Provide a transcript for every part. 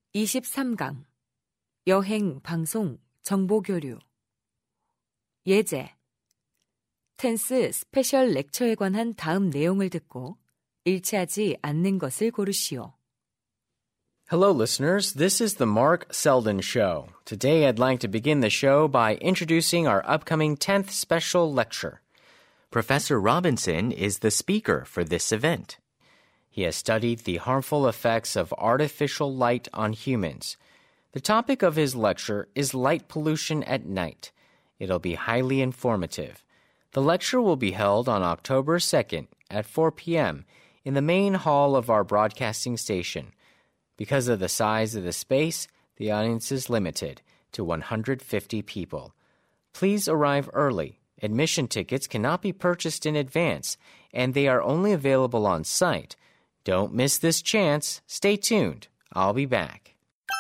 23강 여행, 방송, 정보 교류 예제 텐스 스페셜 렉처에 관한 다음 내용을 듣고 일치하지 않는 것을 고르시오. Hello, listeners. This is the Mark Selden Show. Today, I'd like to begin the show by introducing our upcoming 10th special lecture. Professor Robinson is the speaker for this event. He has studied the harmful effects of artificial light on humans. The topic of his lecture is light pollution at night. It'll be highly informative. The lecture will be held on October 2nd at 4 p.m. in the main hall of our broadcasting station. Because of the size of the space, the audience is limited to 150 people. Please arrive early. Admission tickets cannot be purchased in advance, and they are only available on site. Don't miss this chance. Stay tuned. I'll be back.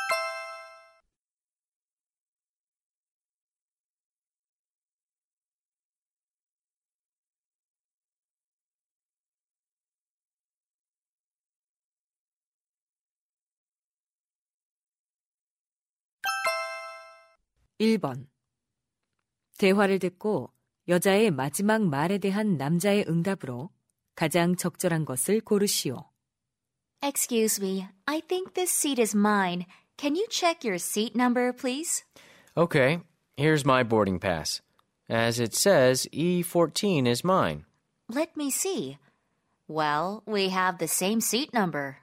(1번) 대화를 듣고 여자의 마지막 말에 대한 남자의 응답으로 가장 적절한 것을 고르시오. Excuse me, I think this seat is mine. Can you check your seat number, please? Okay, here's my boarding pass. As it says, E14 is mine. Let me see. Well, we have the same seat number.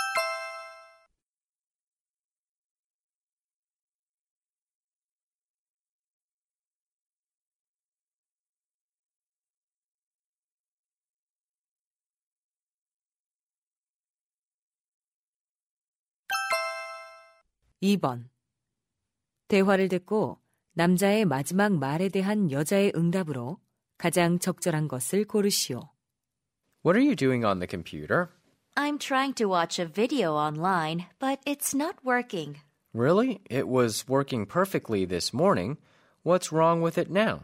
(2번) 대화를 듣고 남자의 마지막 말에 대한 여자의 응답으로 가장 적절한 것을 고르시오. What are you doing on the computer? I'm trying to watch a video online, but it's not working. Really? It was working perfectly this morning. What's wrong with it now?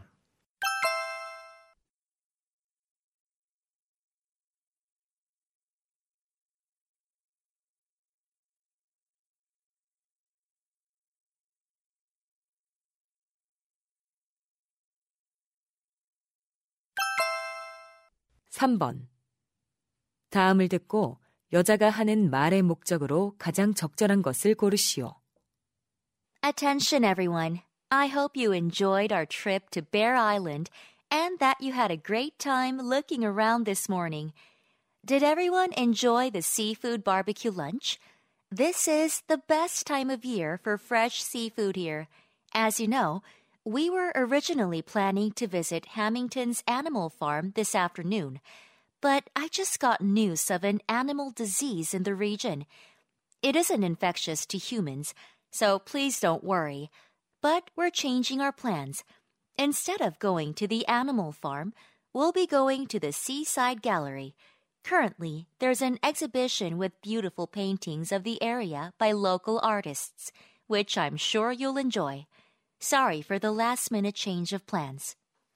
(3번) 다음을 듣고 여자가 하는 말의 목적으로 가장 적절한 것을 고르시오. Attention, everyone. I hope you enjoyed our trip to Bear Island and that you had a great time looking around this morning. Did everyone enjoy the seafood barbecue lunch? This is the best time of year for fresh seafood here. As you know, we were originally planning to visit Hamilton's animal farm this afternoon, but I just got news of an animal disease in the region. It isn't infectious to humans, so please don't worry. But we're changing our plans. Instead of going to the animal farm, we'll be going to the Seaside Gallery. Currently, there's an exhibition with beautiful paintings of the area by local artists, which I'm sure you'll enjoy. Sorry for the last-minute change of plans.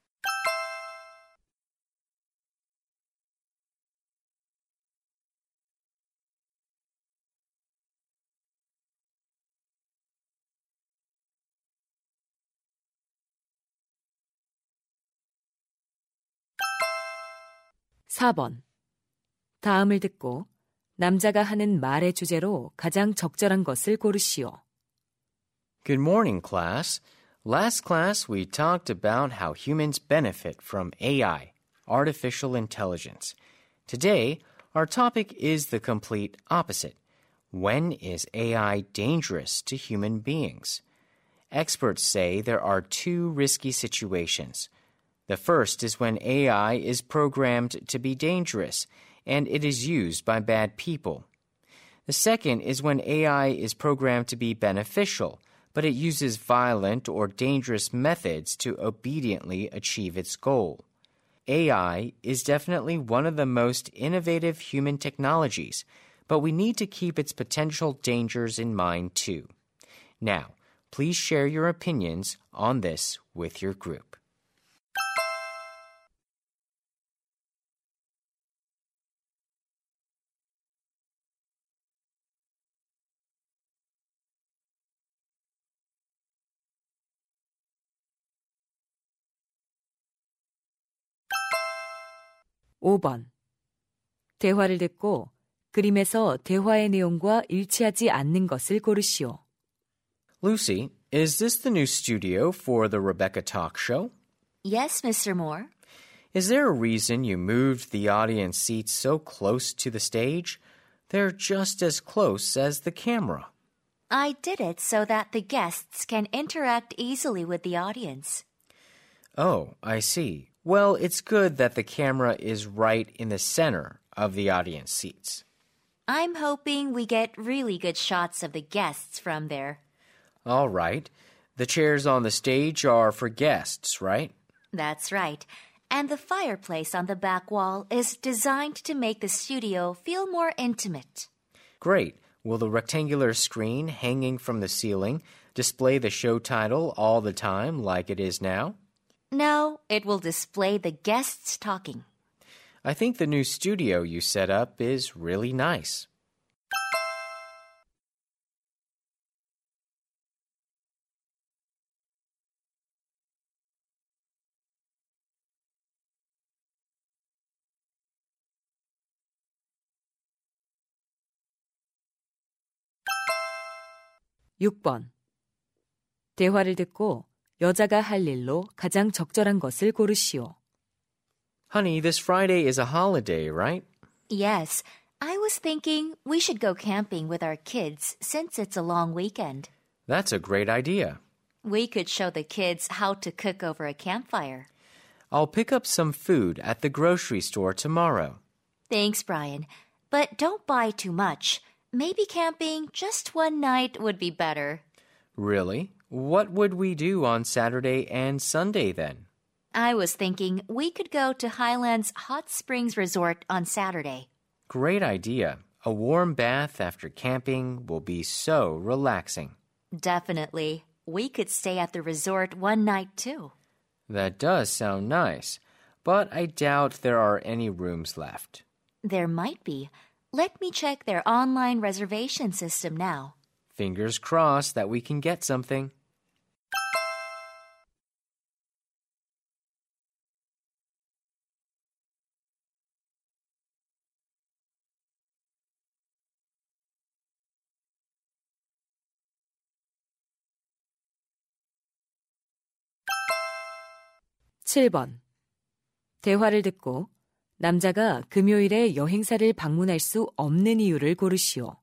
(4번) 다음을 듣고 남자가 하는 말의 주제로 가장 적절한 것을 고르시오. Good morning, class. Last class, we talked about how humans benefit from AI, artificial intelligence. Today, our topic is the complete opposite. When is AI dangerous to human beings? Experts say there are two risky situations. The first is when AI is programmed to be dangerous, and it is used by bad people. The second is when AI is programmed to be beneficial, but it uses violent or dangerous methods to obediently achieve its goal. AI is definitely one of the most innovative human technologies, but we need to keep its potential dangers in mind too. Now, please share your opinions on this with your group. 5번. 대화를 듣고 그림에서 대화의 내용과 일치하지 않는 것을 고르시오. Lucy, is this the new studio for the Rebecca Talk Show? Yes, Mr. Moore. Is there a reason you moved the audience seats so close to the stage? They're just as close as the camera. I did it so that the guests can interact easily with the audience. Oh, I see. Well, it's good that the camera is right in the center of the audience seats. I'm hoping we get really good shots of the guests from there. All right. The chairs on the stage are for guests, right? That's right. And the fireplace on the back wall is designed to make the studio feel more intimate. Great. Will the rectangular screen hanging from the ceiling display the show title all the time like it is now? No, it will display the guests talking. I think the new studio you set up is really nice. (6번) 대화를 듣고 여자가 할 일로 가장 적절한 것을 고르시오. Honey, this Friday is a holiday, right? Yes, I was thinking we should go camping with our kids since it's a long weekend. That's a great idea. We could show the kids how to cook over a campfire. I'll pick up some food at the grocery store tomorrow. Thanks, Brian. But don't buy too much. Maybe camping just one night would be better. Really? What would we do on Saturday and Sunday then? I was thinking we could go to Highlands Hot Springs Resort on Saturday. Great idea. A warm bath after camping will be so relaxing. Definitely. We could stay at the resort one night too. That does sound nice, but I doubt there are any rooms left. There might be. Let me check their online reservation system now. Fingers crossed that we can get something. (7번) 대화를 듣고 남자가 금요일에 여행사를 방문할 수 없는 이유를 고르시오.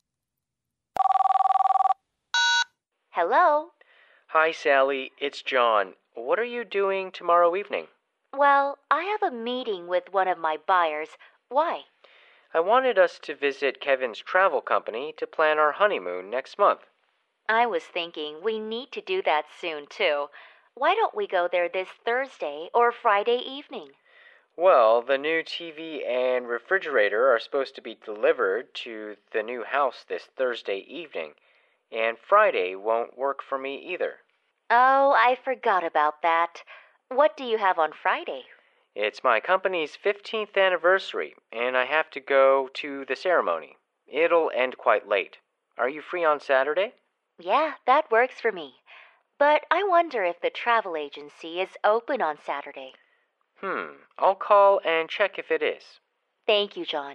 Hello? Hi, Sally. It's John. What are you doing tomorrow evening? Well, I have a meeting with one of my buyers. Why? I wanted us to visit Kevin's travel company to plan our honeymoon next month. I was thinking we need to do that soon, too. Why don't we go there this Thursday or Friday evening? Well, the new TV and refrigerator are supposed to be delivered to the new house this Thursday evening, and Friday won't work for me either. Oh, I forgot about that. What do you have on Friday? It's my company's 15th anniversary, and I have to go to the ceremony. It'll end quite late. Are you free on Saturday? Yeah, that works for me. But I wonder if the travel agency is open on Saturday. I'll call and check if it is. Thank you, John.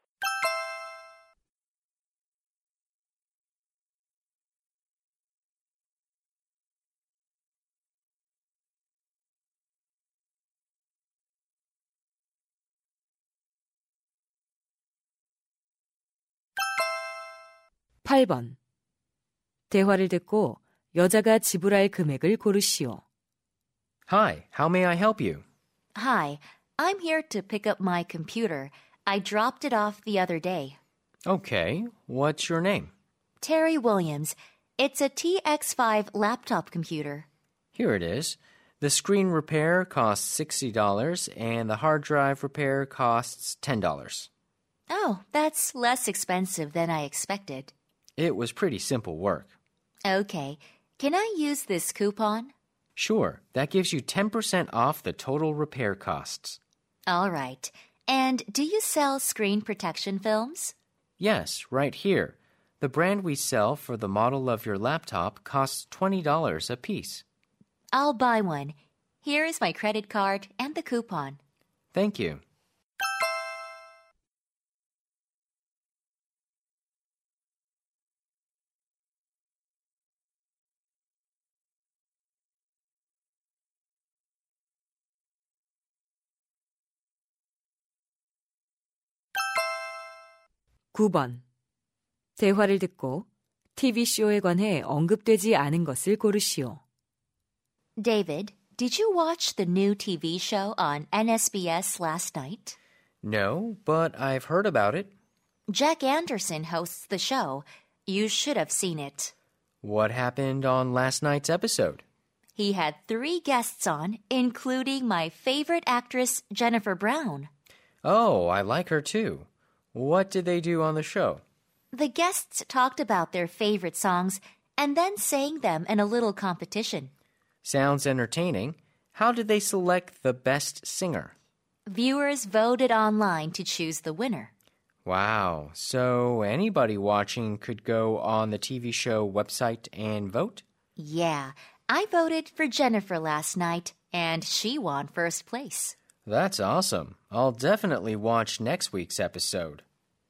(8번) 대화를 듣고 여자가 지불할 금액을 고르시오. Hi, how may I help you? Hi, I'm here to pick up my computer. I dropped it off the other day. Okay, what's your name? Terry Williams. It's a TX5 laptop computer. Here it is. The screen repair costs $60 and the hard drive repair costs $10. Oh, that's less expensive than I expected. It was pretty simple work. Okay. Can I use this coupon? Sure, that gives you 10% off the total repair costs. All right. And do you sell screen protection films? Yes, right here. The brand we sell for the model of your laptop costs $20 a piece. I'll buy one. Here is my credit card and the coupon. Thank you. 9번. 대화를 듣고 TV쇼에 관해 언급되지 않은 것을 고르시오. David, did you watch the new TV show on NSBS last night? No, but I've heard about it. Jack Anderson hosts the show. You should have seen it. What happened on last night's episode? He had 3 guests on, including my favorite actress, Jennifer Brown. Oh, I like her too. What did they do on the show? The guests talked about their favorite songs and then sang them in a little competition. Sounds entertaining. How did they select the best singer? Viewers voted online to choose the winner. Wow, so anybody watching could go on the TV show website and vote? Yeah, I voted for Jennifer last night, and she won first place. That's awesome. I'll definitely watch next week's episode.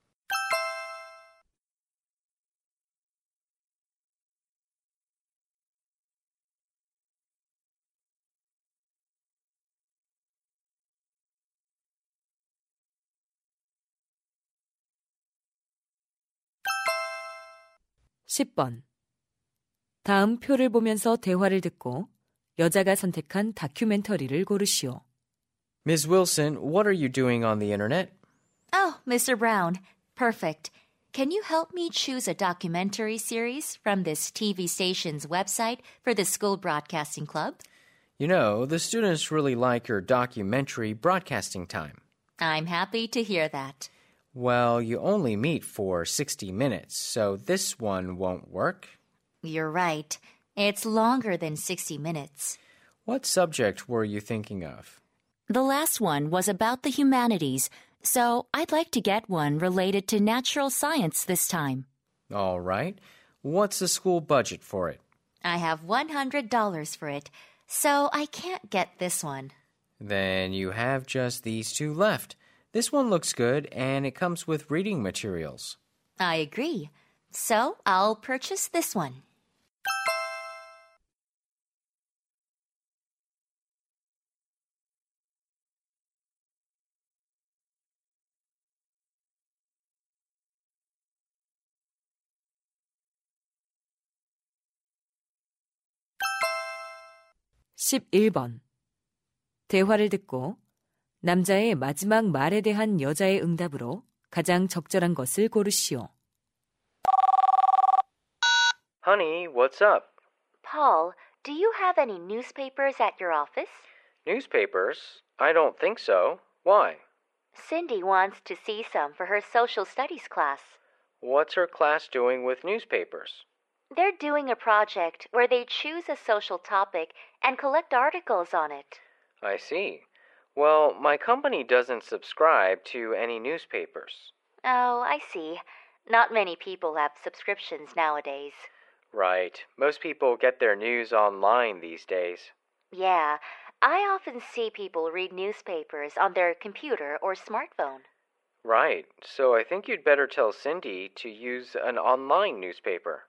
(10번) 다음 표를 보면서 대화를 듣고 여자가 선택한 다큐멘터리를 고르시오. Ms. Wilson, what are you doing on the internet? Oh, Mr. Brown, perfect. Can you help me choose a documentary series from this TV station's website for the School Broadcasting Club? You know, the students really like your documentary broadcasting time. I'm happy to hear that. Well, you only meet for 60 minutes, so this one won't work. You're right. It's longer than 60 minutes. What subject were you thinking of? The last one was about the humanities, so I'd like to get one related to natural science this time. All right. What's the school budget for it? I have $100 for it, so I can't get this one. Then you have just these 2 left. This one looks good, and it comes with reading materials. I agree. So I'll purchase this one. (11번) 대화를 듣고 남자의 마지막 말에 대한 여자의 응답으로 가장 적절한 것을 고르시오. Honey, what's up? Paul, do you have any newspapers at your office? Newspapers? I don't think so. Why? Cindy wants to see some for her social studies class. What's her class doing with newspapers? They're doing a project where they choose a social topic and collect articles on it. I see. Well, my company doesn't subscribe to any newspapers. Oh, I see. Not many people have subscriptions nowadays. Right. Most people get their news online these days. Yeah, I often see people read newspapers on their computer or smartphone. Right. So I think you'd better tell Cindy to use an online newspaper.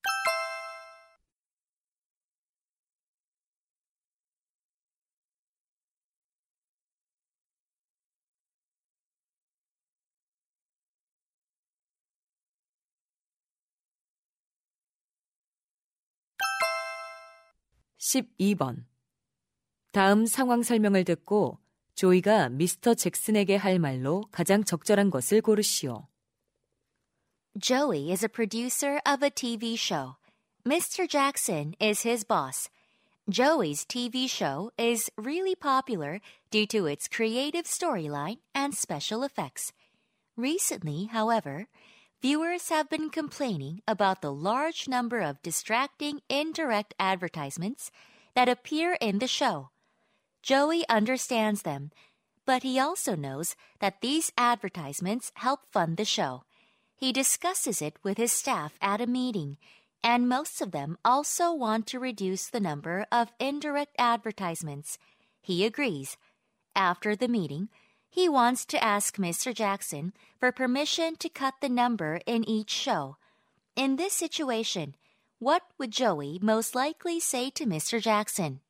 (12번) 다음 상황 설명을 듣고 조이가 미스터 잭슨에게 할 말로 가장 적절한 것을 고르시오. Joey is a producer of a TV show. Mr. Jackson is his boss. Joey's TV show is really popular due to its creative storyline and special effects. Recently, however, viewers have been complaining about the large number of distracting indirect advertisements that appear in the show. Joey understands them, but he also knows that these advertisements help fund the show. He discusses it with his staff at a meeting, and most of them also want to reduce the number of indirect advertisements. He agrees. After the meeting, he wants to ask Mr. Jackson for permission to cut the number in each show. In this situation, what would Joey most likely say to Mr. Jackson?